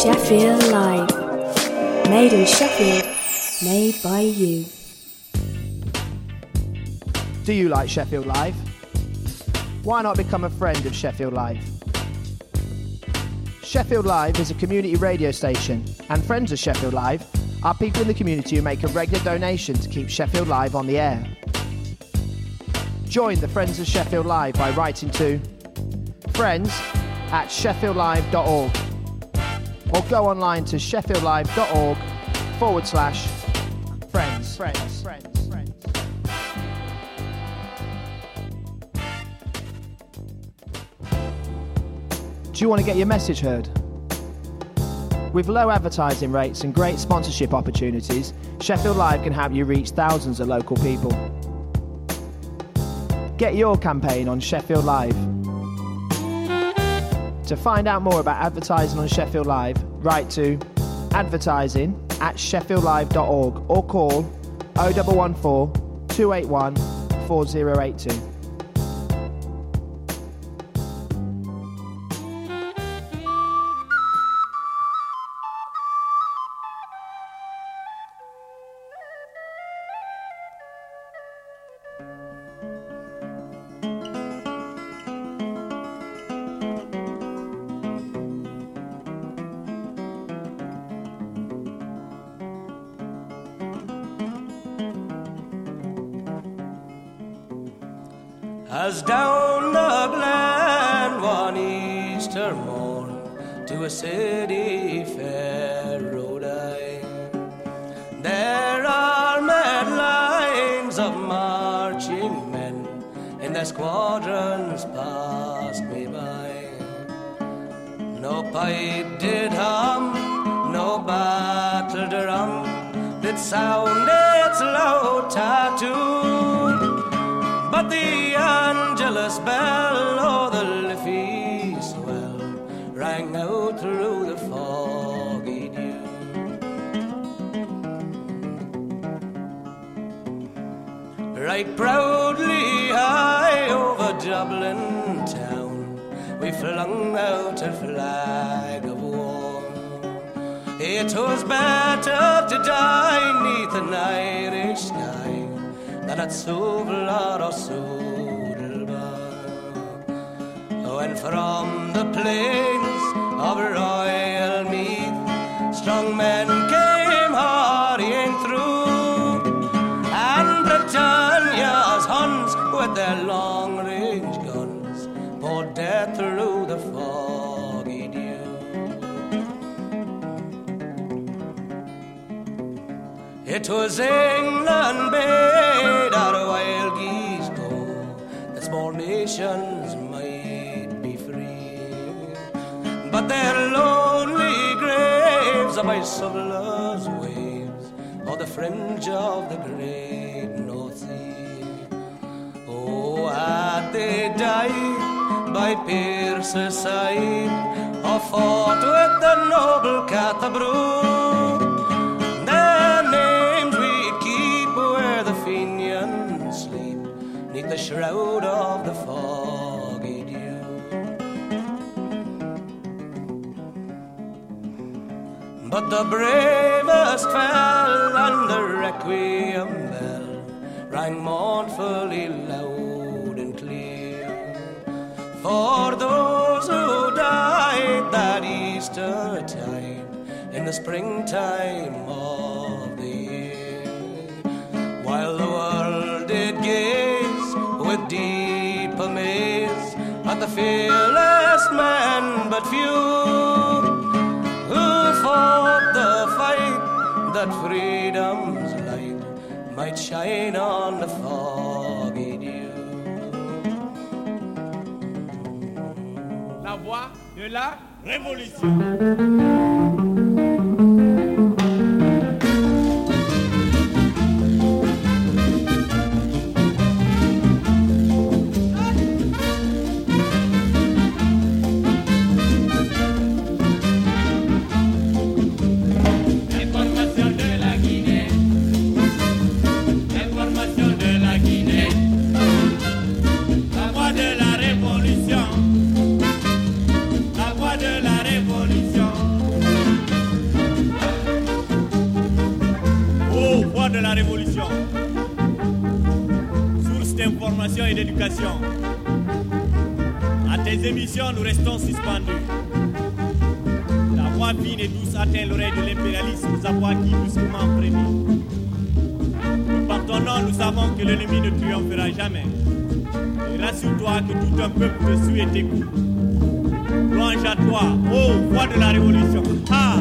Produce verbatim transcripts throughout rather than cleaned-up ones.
Sheffield Live. Made in Sheffield, made by you. Do you like Sheffield Live? Why not become a friend of Sheffield Live? Sheffield Live is a community radio station, and friends of Sheffield Live are people in the community who make a regular donation to keep Sheffield Live on the air. Join the Friends of Sheffield Live by writing to friends at sheffield live dot org or go online to sheffieldlive.org forward slash friends. Friends. Friends. Friends. Do you want to get your message heard? With low advertising rates and great sponsorship opportunities, Sheffield Live can help you reach thousands of local people. Get your campaign on Sheffield Live. To find out more about advertising on Sheffield Live, write to advertising at sheffield live dot org or call oh one one four, two eight one, four oh eight two. As down the glen one Easter morn to a city fair rode I. There are mad lines of marching men, and their squadrons passed me by. No pipe did hum, no battle drum did sound its low tattoo. But the Angelus bell or the Liffey swell rang out through the foggy dew. Right proudly high over Dublin town we flung out a flag of war. It was better to die 'neath an Irish sky than at Suvlar or Sudelbar. When from the plains of Royal Meath strong men came hurrying through, and Britannia's Huns with their long-range guns poured death through the foggy dew. It was England bade our wild geese go, that small nations might be free. But their lonely graves are by Suvlar's waves, or the fringe of the great North Sea. Oh, had they died by Pierce's side, or fought with the noble Cathabru, their names we'd keep where the Fenians sleep, 'neath the shroud of the foggy dew. But the bravest fell, and the requiem bell rang mournfully loud and clear, for those who died that Easter tide in the springtime of the year, while the world did gaze with deep amaze at the fearless men but few, who fought the fight that freedom's light might shine on the foggy dew. La voix de la révolution. La voix de la révolution. Révolution. Source d'information et d'éducation. À tes émissions, nous restons suspendus. La voix fine et douce atteint l'oreille de l'impérialisme, nous avons acquis brusquement prémis. Nous partons, nous savons que l'ennemi ne triomphera jamais. Et rassure-toi que tout un peuple te suit et t'écoute. Louange à toi, ô voix de la Révolution. Ah!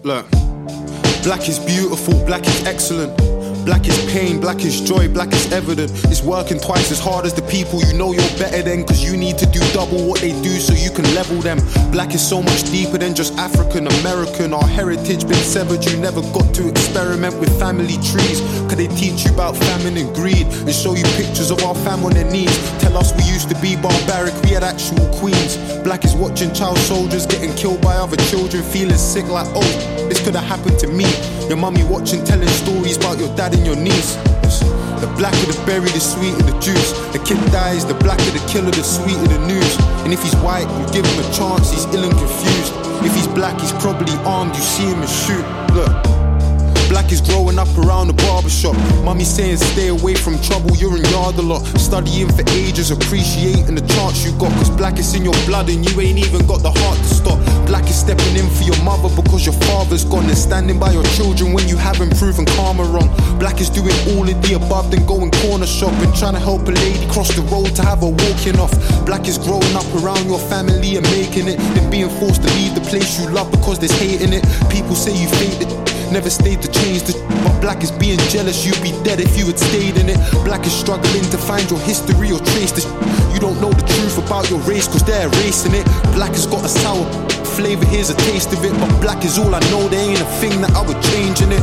Look, black is beautiful, black is excellent. Black is pain, black is joy, black is evident. It's working twice as hard as the people you know you're better than, cause you need to do double what they do so you can level them. Black is so much deeper than just African American. Our heritage been severed, you never got to experiment with family trees. Cause they teach you about famine and greed and show you pictures of our fam on their knees. Tell us we used to be barbaric, we had actual queens. Black is watching child soldiers getting killed by other children, feeling sick like, oh, this could have happened to me. Your mummy watching, telling stories about your dad and your niece. The blacker the berry, the sweeter the juice. The kid dies, the blacker the killer, the sweeter the news. And if he's white, you give him a chance, he's ill and confused. If he's black, he's probably armed, you see him and shoot. Look, black is growing up around the barbershop. Mummy saying stay away from trouble, you're in yard a lot. Studying for ages, appreciating the chance you got. Cause black is in your blood and you ain't even got the heart to stop. Black is stepping in for your mother because your father's gone, and standing by your children when you haven't proven karma wrong. Black is doing all of the above, then going corner shopping, trying to help a lady cross the road to have her walking off. Black is growing up around your family and making it, then being forced to leave the place you love because there's hate in it. People say you faked it, never stayed to change the sh- but black is being jealous, you'd be dead if you had stayed in it. Black is struggling to find your history or trace the sh- you don't know the truth about your race cause they're erasing it. Black has got a sour flavor, here's a taste of it. But black is all I know, there ain't a thing that I would change in it.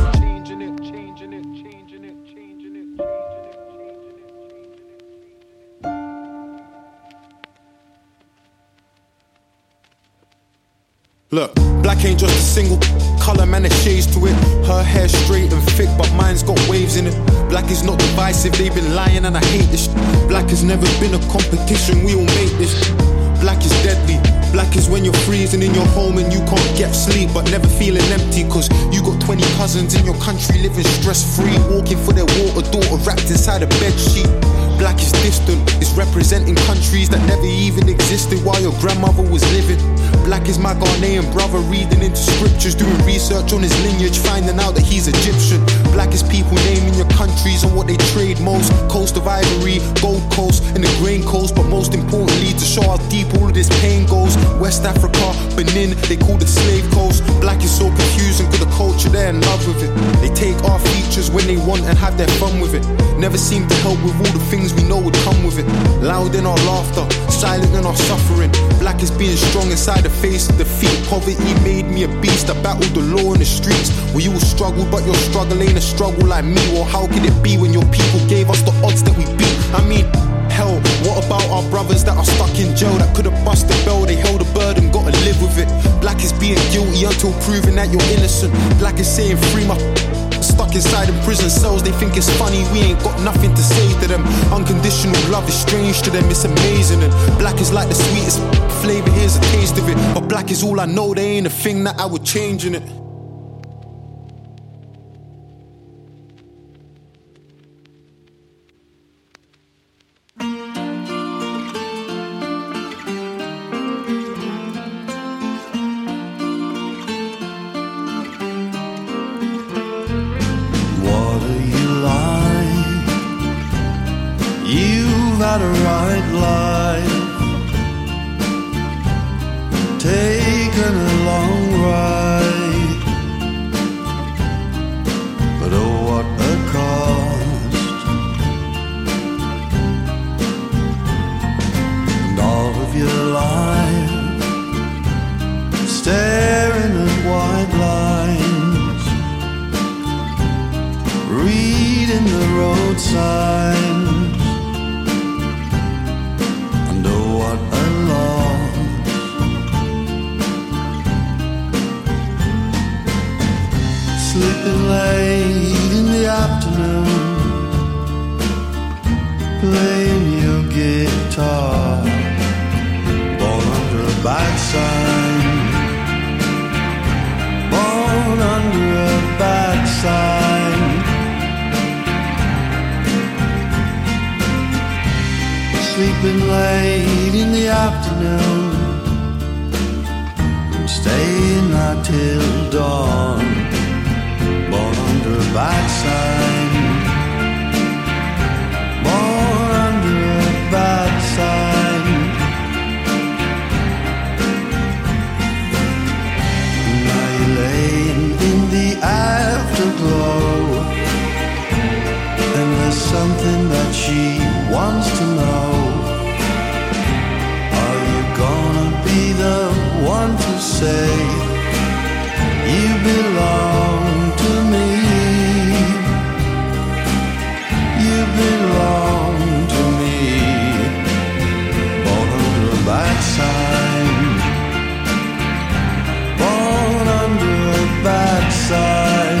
Look, black ain't just a single colour, man, there's shades to it. Her hair straight and thick, but mine's got waves in it. Black is not divisive, they've been lying and I hate this. Black has never been a competition, we all make this. Black is deadly. Black is when you're freezing in your home and you can't get sleep but never feeling empty cause you got twenty cousins in your country living stress-free, walking for their water daughter wrapped inside a bedsheet. Black is distant, it's representing countries that never even existed while your grandmother was living. Black is my Ghanaian brother reading into scriptures, doing research on his lineage, finding out that he's Egyptian. Black is people naming your countries and what they trade most. Coast of Ivory, Gold Coast and the Grain Coast, but most importantly to show how deep all of this pain goes. West Africa, Benin, they call it Slave Coast. Black is so confusing cause the culture they're in love with it. They take our features when they want and have their fun with it. Never seem to help with all the things we know would come with it. Loud in our laughter, silent in our suffering. Black is being strong inside the face of defeat. Poverty made me a beast, I battled the law in the streets. We all struggle but your struggle ain't a struggle like me. Or how could it be when your people gave us the odds that we beat? I mean, hell, what about our brothers that are stuck in jail that could have bust the bell? They held a burden, gotta live with it. Black is being guilty until proven that you're innocent. Black is saying free my stuck inside in prison cells. They think it's funny, we ain't got nothing to say to them. Unconditional love is strange to them, it's amazing. And black is like the sweetest flavor, here's a taste of it. But black is all I know, there ain't a thing that I would change in it. Had a right life, taken a long ride, but oh what a cost. And all of your life staring at white lines, reading the road signs. Sleeping late in the afternoon, playing your guitar, born under a bad sign, born under a bad sign. Sleeping late in the afternoon, and staying out till dawn, born under a bad sign, born under a bad sign. Now you're laying something that she wants to know. Are you gonna be the one to say you belong to me? You belong to me. Born under a bad sign. Born under a bad sign.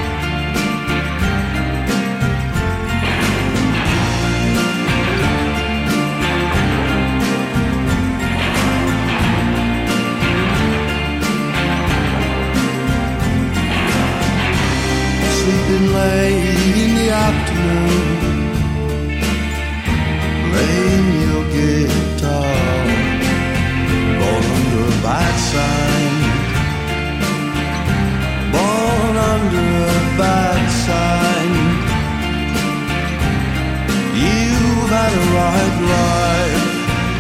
Sleeping late in the afternoon, playing your guitar. Born under a bad sign. Born under a bad sign. You've had a right life.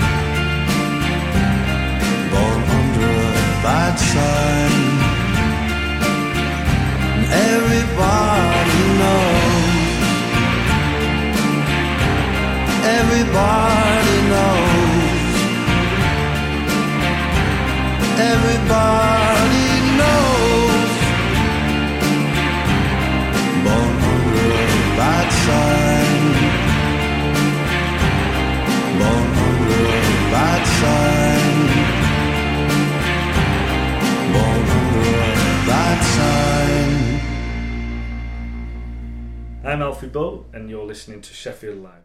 Born under a bad sign. Everybody knows. Everybody knows. Everybody knows. Born under a bad sign. Born under a bad sign. Born under a bad sign. I'm Alfie Bow, and you're listening to Sheffield Live.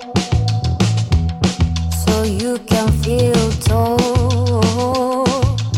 You can feel tall.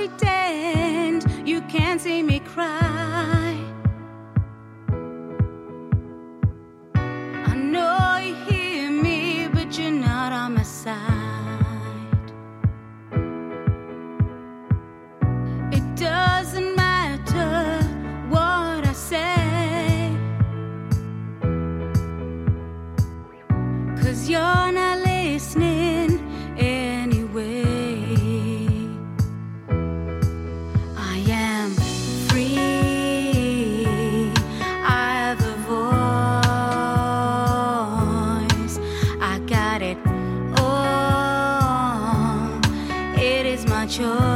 pretend you can't see me cry. I know you hear me, but you're not on my side. It doesn't matter what I say, 'cause you're not listening anyway. I am free, I have a voice, I got it all, it is my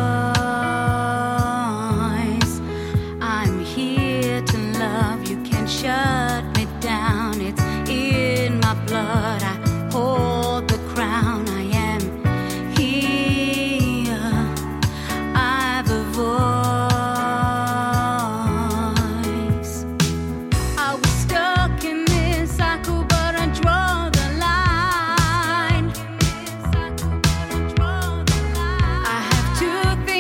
choice. I'm here to love, you can't shut me down, it's in my blood, I hold the crown. I am here, I have a voice. I was stuck in this cycle, but I draw the line. I have took the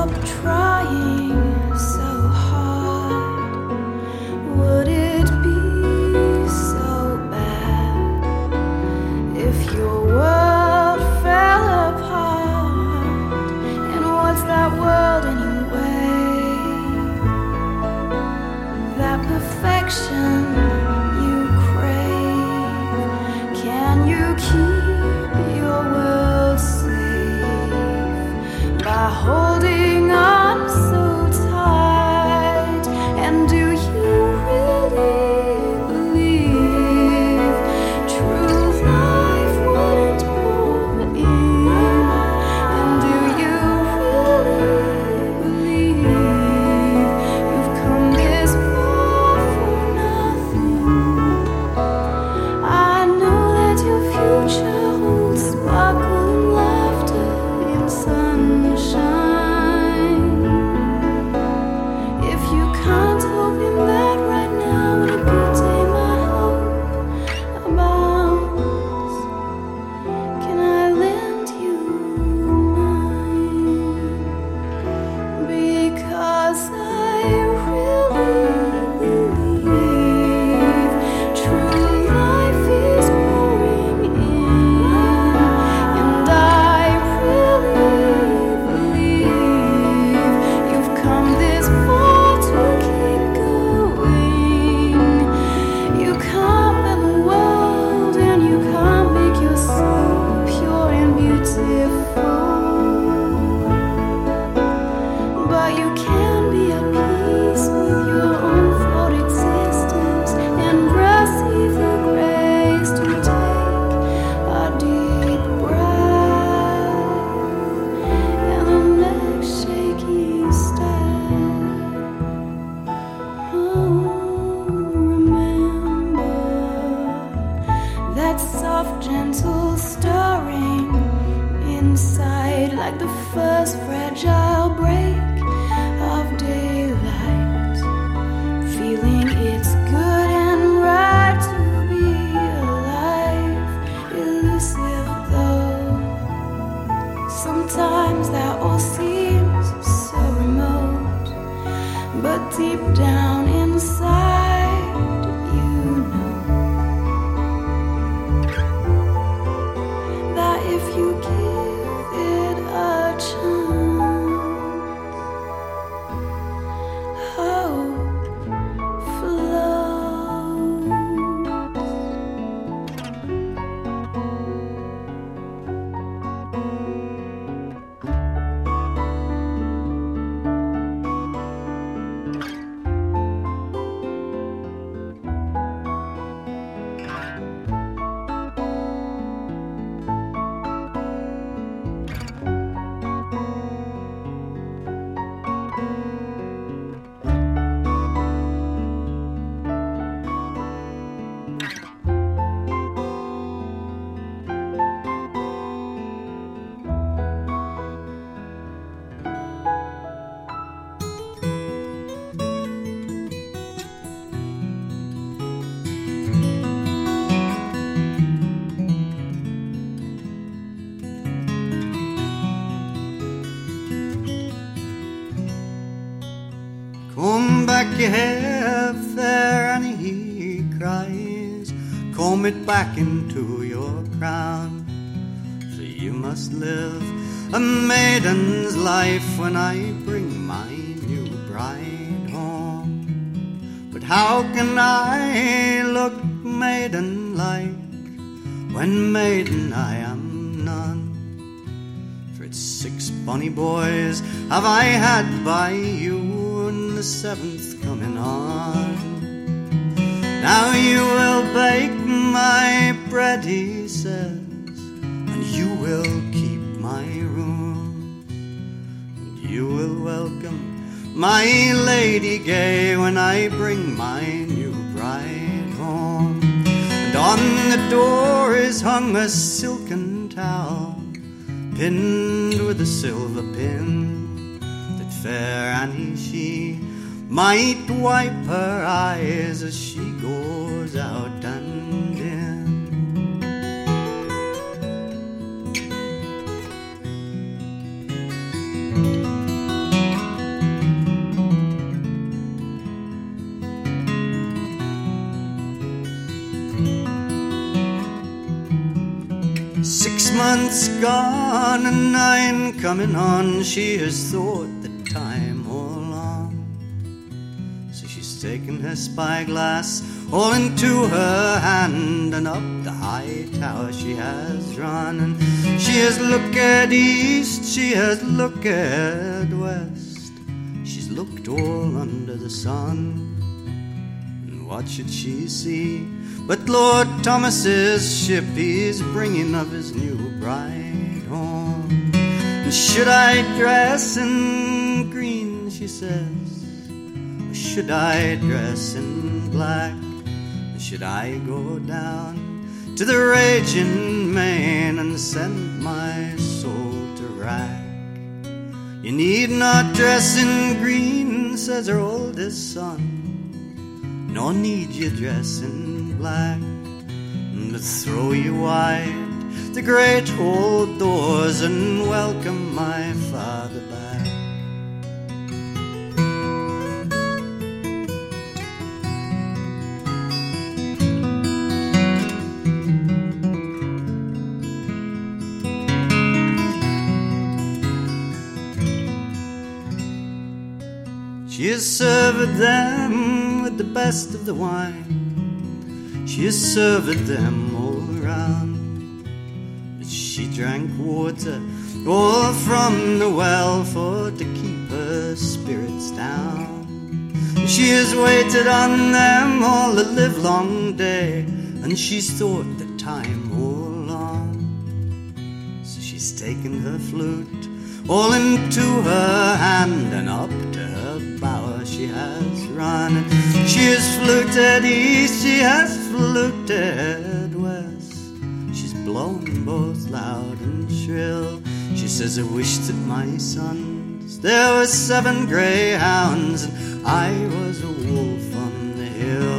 stop trying so hard? Would it be so bad if your world fell apart? And what's that world anyway? That perfection you crave. Can you keep your world safe by holding on so tight? And do you really believe true life wouldn't pour in? And do you really believe you've come this far for nothing? I know that your future holds sparkle and laughter in sunshine. If you can't hope in that right now, what a good day might hope abounds. Can I lend you mine? Because I really believe true life is pouring in. And I really believe you've come this far to keep going. You can't bend the world, and you can't make your soul pure and beautiful. But you can be at peace with your own flawed existence and receive the grace to take a deep breath and the next shaky step. Oh, remember that soft, gentle stirring inside, like the first fragile break of daylight. Feeling it's good and right to be alive, elusive though. Sometimes that all seems so remote, but deep down inside, you know that if you give it a chance, hope flows. Comb back your hair, fair Annie, he cries. Comb it back into your crown. For you must live a maiden's life when I bring my new bride home. But how can I look maiden-like when maiden I am none? For it's six bonny boys have I had by you, and the seventh coming on. Now you will bake my bread, he says, and you will keep my room, and you will welcome my lady gay when I bring my new bride home. And on the door is hung a silken towel, pinned with a silver pin, that fair Annie she might wipe her eyes as she goes out and in. months gone and nine coming on. She has thought the time all long. So she's taken her spyglass all into her hand, and up the high tower she has run. And she has looked east, she has looked west, she's looked all under the sun. And what should she see but Lord Thomas's ship? He's bringing of his new bride home. And should I dress in green, she says, or should I dress in black? Should I go down to the raging main and send my soul to rack? You need not dress in green, says her oldest son, nor need you dress in black, but throw you wide the great old doors and welcome my father back. She has served them with the best of the wine, she has served them all around, but she drank water all from the well for to keep her spirits down. She has waited on them all the livelong day, and she's thought the time all long. So she's taken her flute all into her hand, and up to her bower she has run. And she has fluted east, she has fluted west, she's blown both loud and shrill. She says, I wish that my sons, there were seven greyhounds, and I was a wolf on the hill.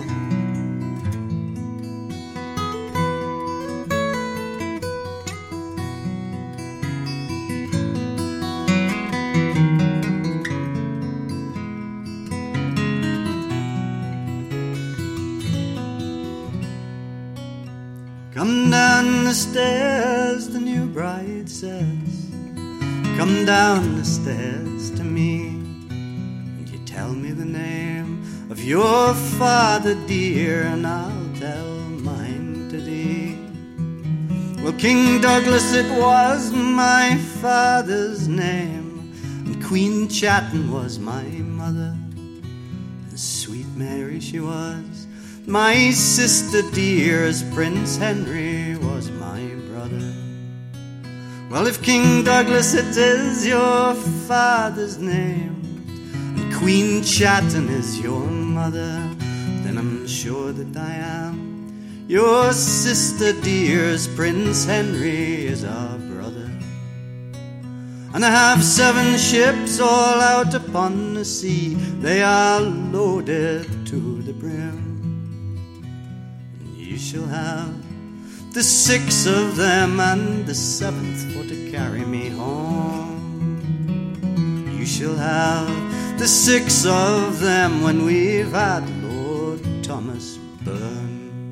Come down the stairs, the new bride says, come down the stairs to me, and you tell me the name of your father dear, and I'll tell mine to thee. Well, King Douglas it was my father's name, and Queen Chatton was my mother, and sweet Mary she was my sister dear, as Prince Henry was my brother. Well, if King Douglas it is your father's name, and Queen Chatton is your mother, then I'm sure that I am your sister dear, as Prince Henry is our brother. And I have seven ships all out upon the sea, they are loaded to the brim. You shall have the six of them, and the seventh for to carry me home. You shall have the six of them when we've had Lord Thomas burned.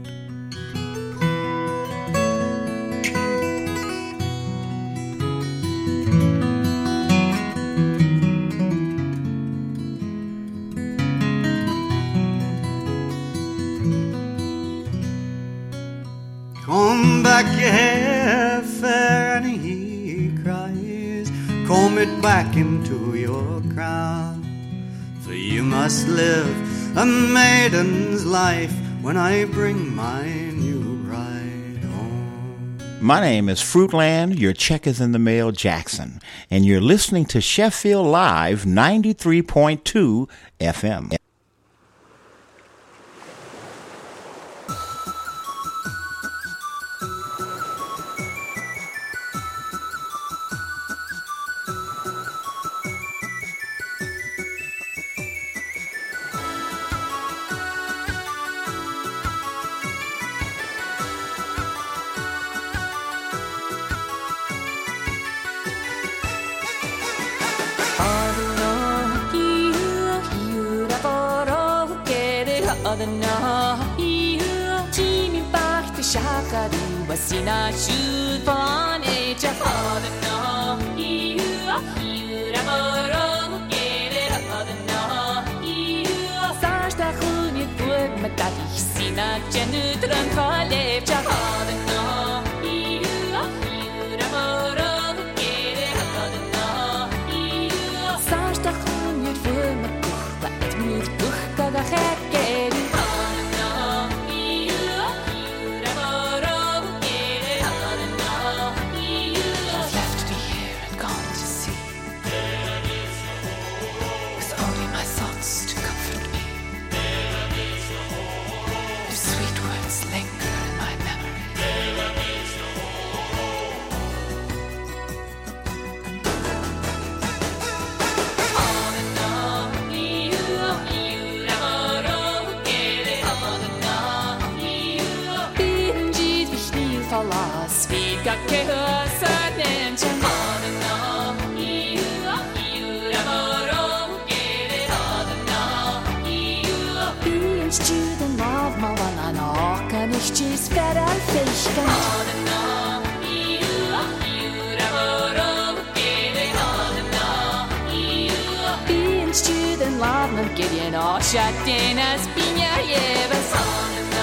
Comb back your hair, fair Annie, he cries, comb it back into your crown, for you must live a maiden's life when I bring my new bride home. My name is Fruitland, your check is in the mail, Jackson, and you're listening to Sheffield Live ninety-three point two F M. شاقري وسينا شوفان ايجا هادنا يو يو رمارو كيري هادنا يو ساشتا خوني دوب مدادي سينا جنو درن خالب جا هادنا يو يو رمارو كيري هادنا يو ساشتا خوني دوب مدوخ بقت مدوخ كاغا خير كيري Che hörsa nämchen hadna you you ramoro gere hadna you binch to the love mawana no kan ich chis feral fishkan hadna you you ramoro gere hadna you binch to the love no gere no shatin as pinya yevas hadna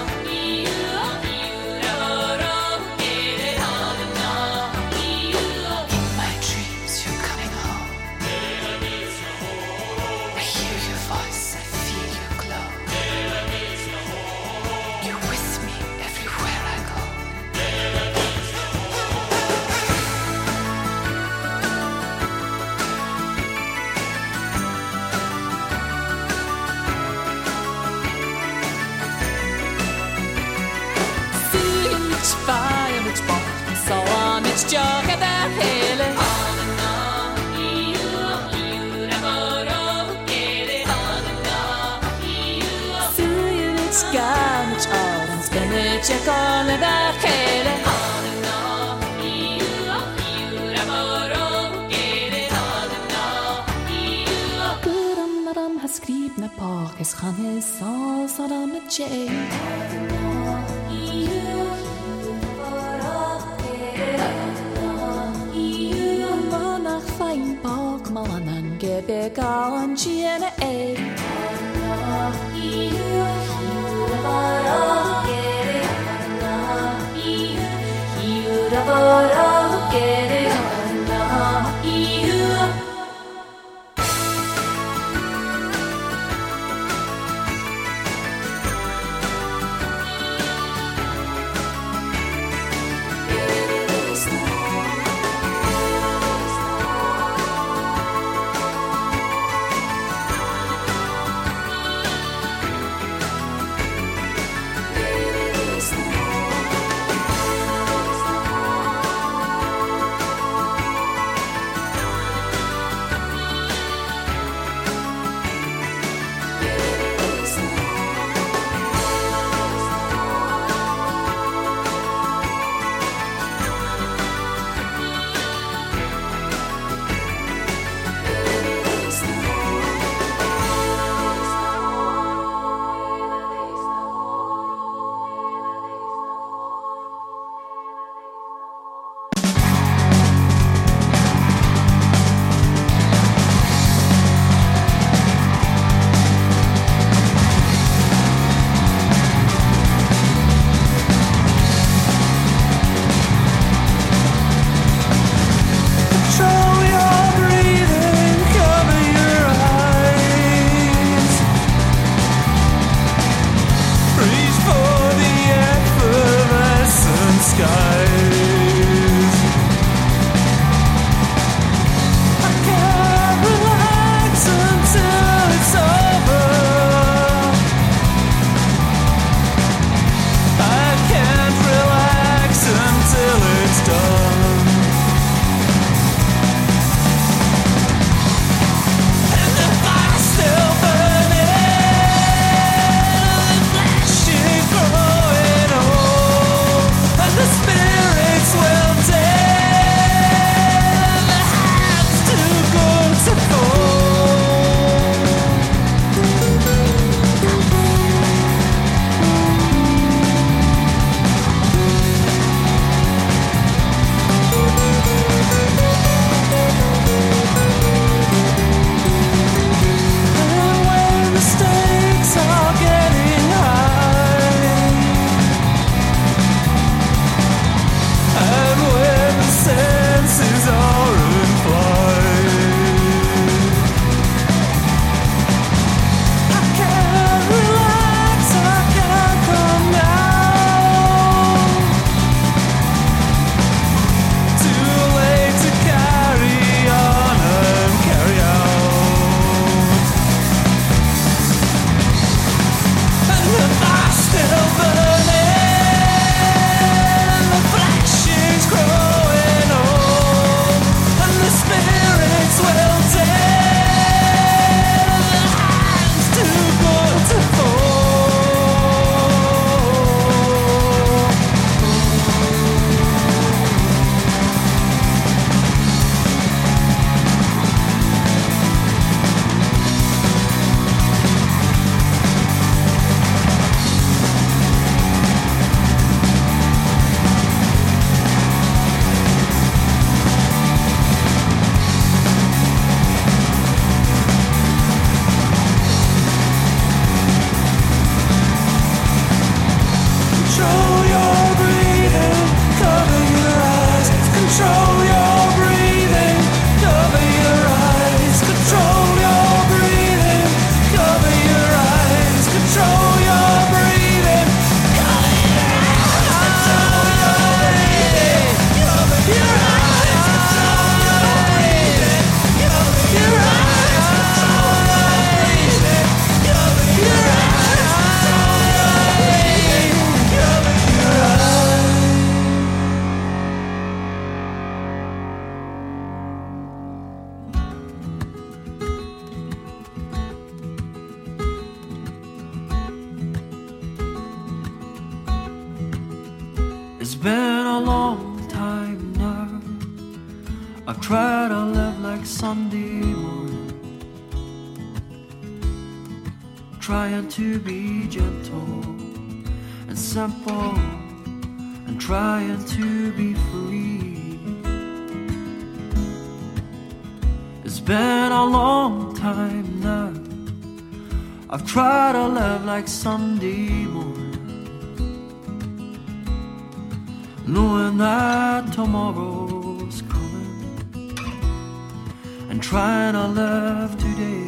Joga da hele hadna you you ramoro gere hadna you Suyun it's gamch aran spinach kola da hele hadna you you ramoro gere hadna you Kuram maram haskribna pak es khane sa saram che Manan gebe gawan chiene e Allah you you rabara gere Allah you you rabara gere Allah you been a long time now. I've tried to live like Sunday morning, trying to be gentle and simple, and trying to be free. It's been a long time now. I've tried to live like Sunday morning, knowing that tomorrow's coming, and trying to live today.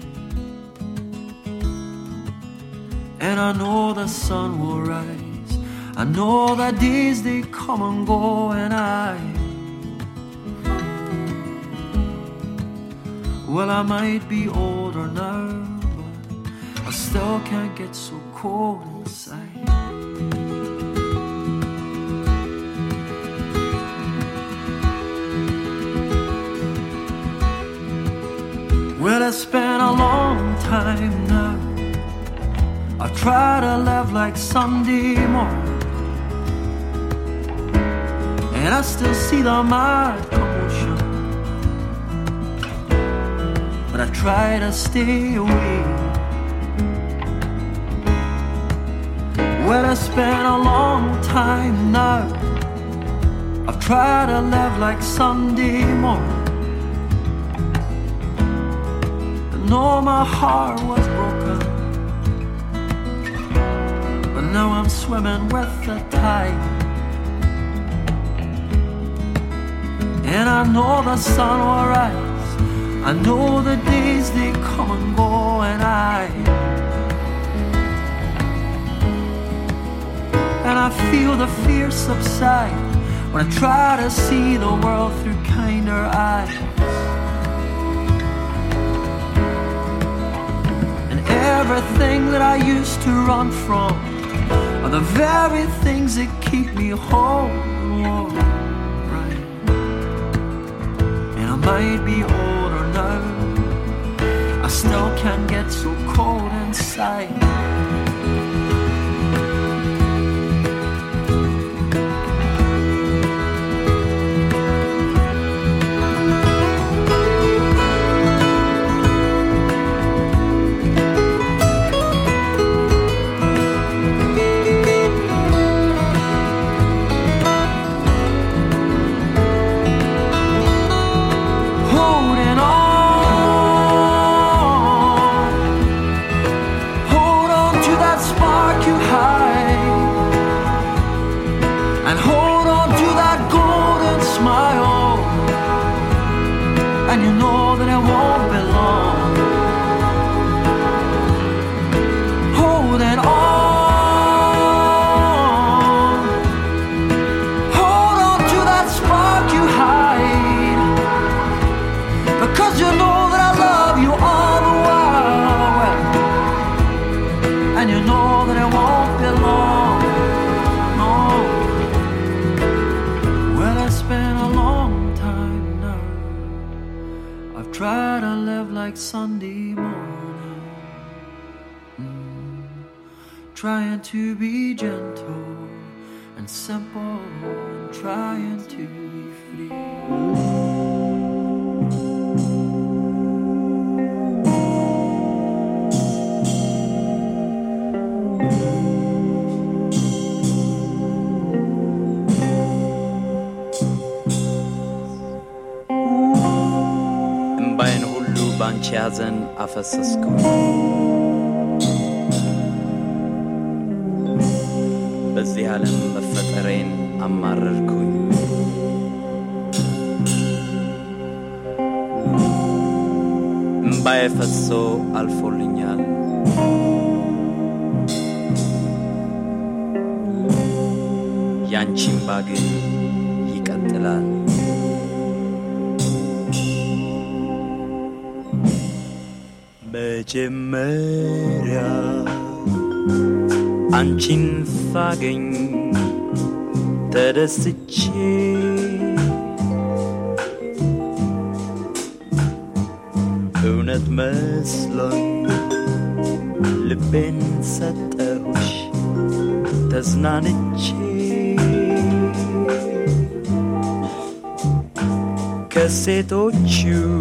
And I know the sun will rise, I know that days they come and go, and I, well, I might be older now, but I still can't get so cold inside. Well, it's been a long time now. I try to live like Sunday morning, and I still see the mad commotion, but I try to stay away. Well, it's been a long time now. I've tried to live like Sunday morning. No, my heart was broken, but now I'm swimming with the tide. And I know the sun will rise, I know the days they come and go, and I, and I feel the fear subside when I try to see the world through kinder eyes. Everything that I used to run from are the very things that keep me home and warm, right? And I might be older now, I still can't get so cold inside. Sunday morning, mm, trying to be gentle and simple, and trying to be free. ባንቺ ያዘን አፈሰስኩኝ በዚህ ዓለም መፈጠሬን አማረርኩኝ እምባዬ ፈሶ አልፎልኛል ያንቺም ባግን ይቀጥላል መጀመሪያ አንቺን ሳገኝ ተደስቼ እውነት መስሎኝ ልቤን ሰጠሁሽ ተዝናንቼ ከሴቶቹ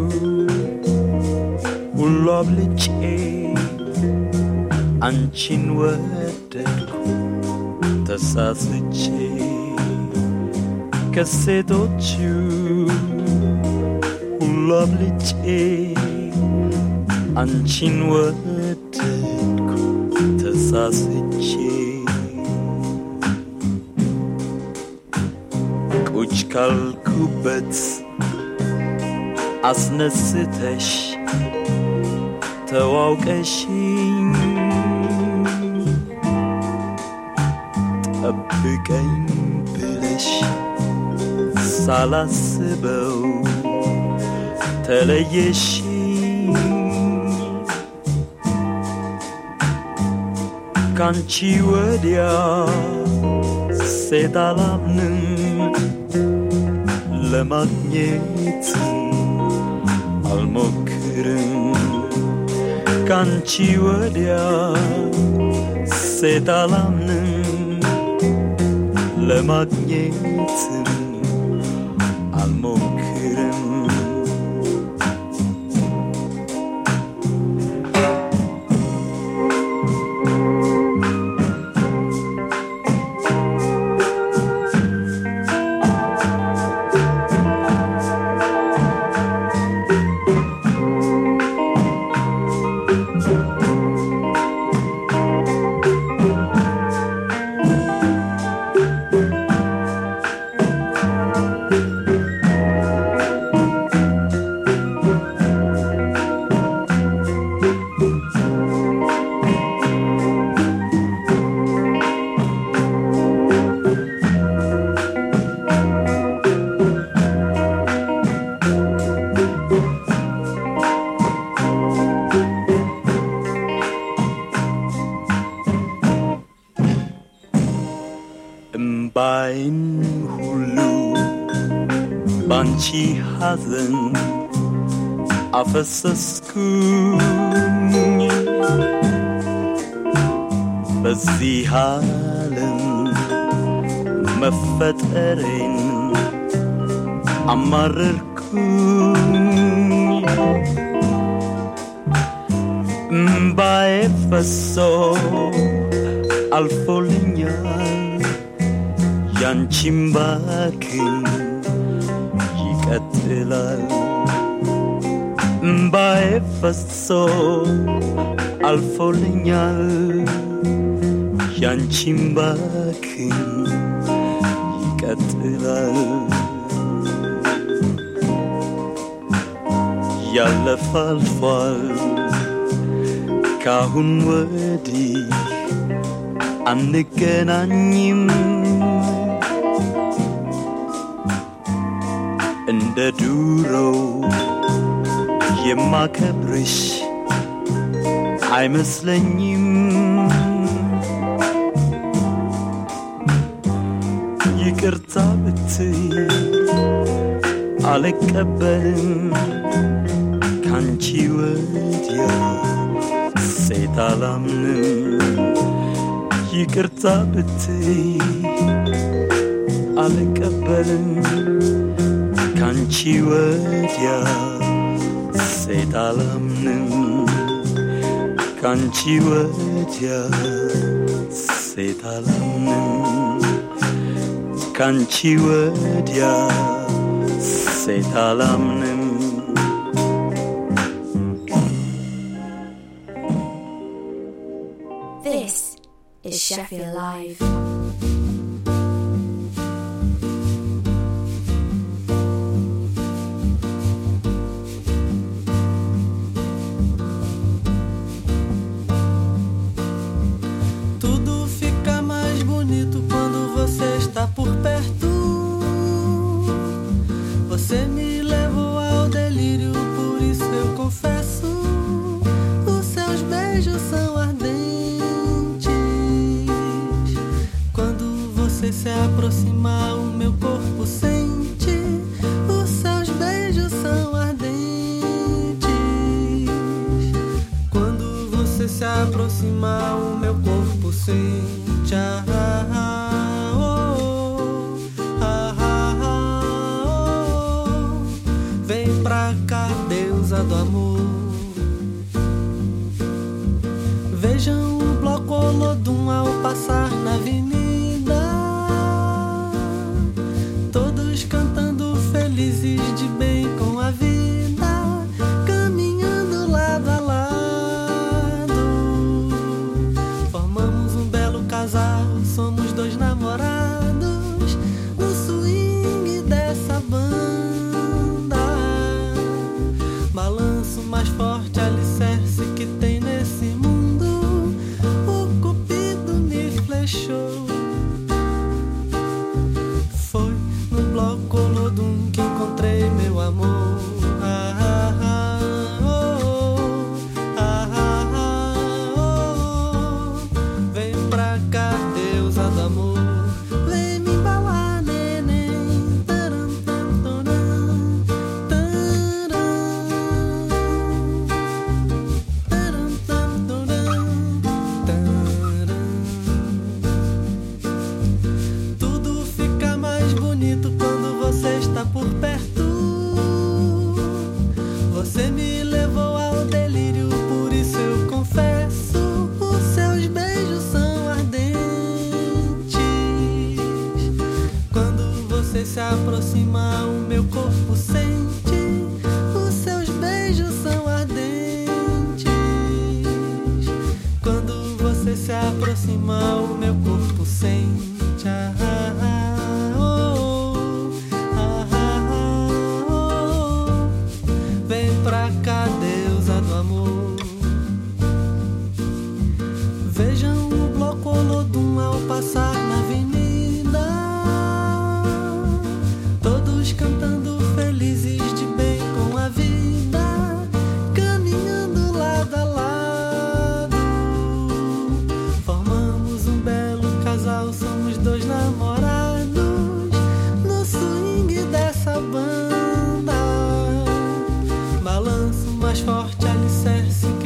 ሁሉ አብልጬ አንቺን ወደድኩ ተሳስቼ ከሴቶቹ ሁሉ አብልጬ አንቺን ወደድኩ ተሳስቼ ቁጭ ካልኩበት አስነስተሽ ተዋውቀሽኝ ጠብቀኝ ብለሽ ሳላስበው ተለየሽኝ ካንቺ ወዲያ ሴት አላምንም ለማግኘት አልሞክርም ካንቺ ወዲያ ሴት አላምንም ለማግኘት አልሞክርም እምባይን ሁሉ ባንቺ ሐዘን አፈሰስኩኝ በዚህ ዓለም መፈጠሬን አማረርኩኝ እምባዬ ፈሶ አልፎልኛል ያንቺም ባክን ይቀጥላል እምባዬ ፈሶ አልፎልኛል ያንቺም ባክን ይቀጥላል ያለፈ አልፏል ካሁን ወዲህ አንገናኝም እንደ ዱሮው የማከብርሽ አይመስለኝም ይቅርታ ብትይ አልቀበልም ካንቺ ወዲያ ሴት አላምንም ይቅርታ ብትይ አልቀበልም ካንቺ ወዲያ ሴት አላምንም ካንቺ ወዲያ ሴት አላምንም ካንቺ ወዲያ ሴት አላምንም This is Sheffield Live. Por perto, você me levou ao delírio, por isso eu confesso, os seus beijos são ardentes. Quando você se aproxima, o meu corpo sente, os seus beijos são ardentes. Quando você se aproxima, o meu corpo sente. Ah, ah, ah. Vejam o bloco Olodum ao passar na avenida, todos cantando felizes de bem com a vida, caminhando lado a lado. Formamos um belo casal, somos dois namorados no swing dessa banda. Balanço mais forte, alicerce que tem nesse mundo, o cupido me flechou. Foi no bloco Olodum que encontrei meu amor. Ah, ah, ah, oh, ah, ah, ah, oh. Vem pra cá, deusa do amor, vem me embalar, neném. Taram, tam, taram, taram, taram, tam, taram, taram. Tudo fica mais bonito quando você está por perto. Você me levou ao delírio, por isso eu confesso, os seus beijos são ardentes. Quando você se aproxima, o meu corpo sente, os seus beijos são ardentes. Quando você se aproxima, o meu corpo sente. Ah, ah, ah, oh, ah, ah, ah, oh. Vem pra cá, deusa do amor. Vejam o bloco Olodum ao passar na avenida, todos cantando felizes de bem com a vida, caminhando lado a lado. Formamos um belo casal, somos dois namorados no swing dessa banda. Balanço mais forte, alicerce